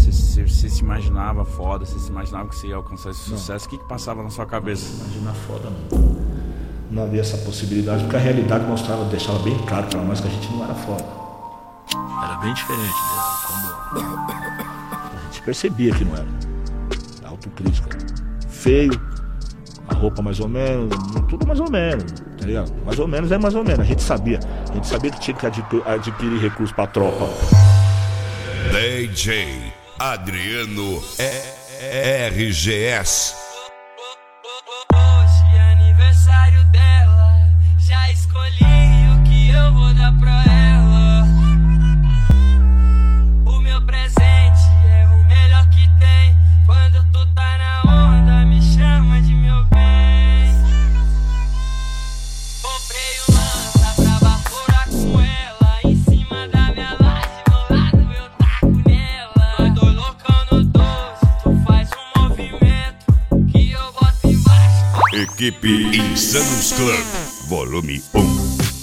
Você se imaginava foda, você se imaginava que você ia alcançar esse sucesso? O que passava na sua cabeça? Não imagina foda, não. Não havia essa possibilidade, porque a realidade mostrava, deixava bem claro para nós que a gente não era foda. Era bem diferente, né? A gente percebia que não era. Autocrítica. Feio, a roupa mais ou menos, tudo mais ou menos, tá ligado? Mais ou menos é mais ou menos, a gente sabia que tinha que adquirir recursos pra tropa. DJ Adriano RGS. Hoje é aniversário dela, já escolhi o que eu vou dar pra ela. O meu presente é o melhor que tem. Quando tu tá na onda, me chama de meu bem. Comprei um lança pra baforar com ela. Em cima da minha laje, do lado eu taco nela. Nós dois loucão no 12, tu faz um movimento que eu boto embaixo. Equipe Insanos Club, volume 1.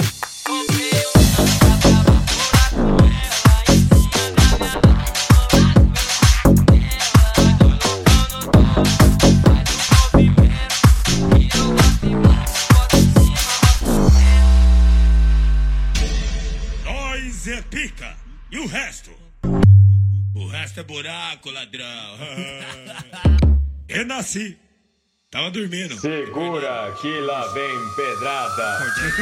Nós é pica. E o resto? O resto é buraco, ladrão. Eu nasci. Tava dormindo. Segura que lá vem pedrada.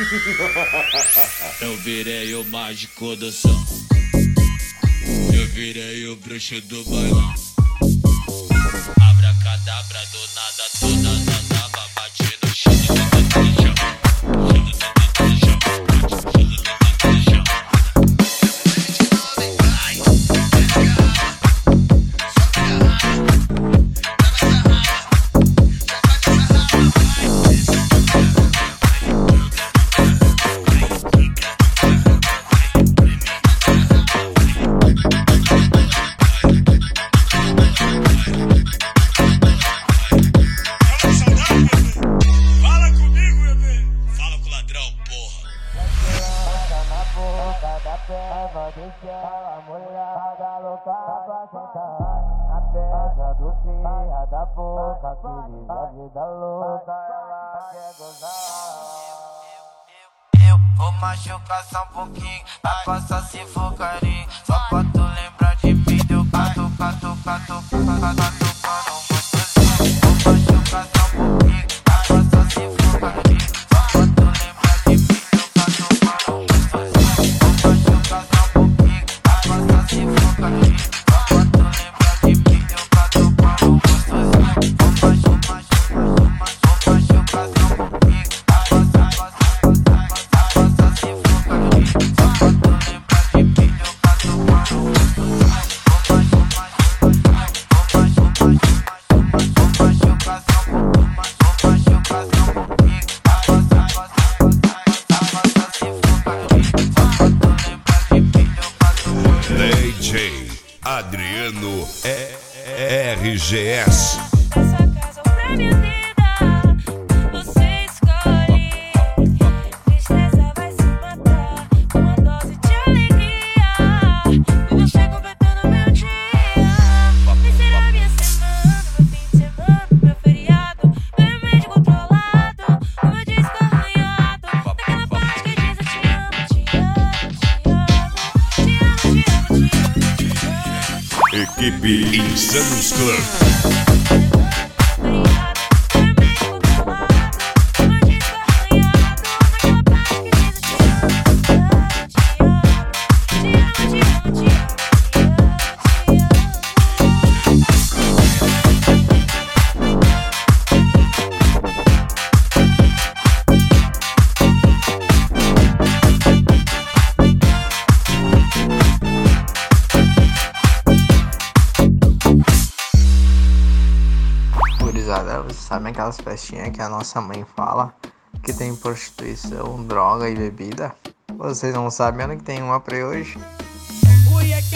Eu virei o mágico do som. Eu virei o bruxo do bailão. Abracadabra do nada, toda nadava, bate no chão. Eu vou machucar só um pouquinho, a coça se for carinho. Só pra tu lembrar de mim, deu cato, cato, cato, cato, cato. Vou machucar só um pouquinho, a coça se for carinho. Só pra tu lembrar de mim, deu cato, cato, cato. Vou machucar só um pouquinho, a coça se for carinho. Só pra tu lembrar de mim, deu cato, cato, gostosinho. Vou machucar só um pouquinho, a coça se for carinho. Só pra tu lembrar de mim, deu cato, cato, gostosinho. DJ Adriano RGS. Essa casa pra minha vida, você escolhe. Tristeza vai se matar com uma dose de alegria. E você completando meu dia. Nem será minha semana, meu fim de semana, meu feriado. Meu remédio controlado, o meu disco arranhado. Naquela parte que diz eu te amo, te amo, te amo. Te amo, te amo, te amo, te amo. Equipe Insanos Club. Gurizada, vocês sabem aquelas festinhas que a nossa mãe fala que tem prostituição, droga e bebida? Vocês não sabem onde que tem uma pra hoje? Fui aqui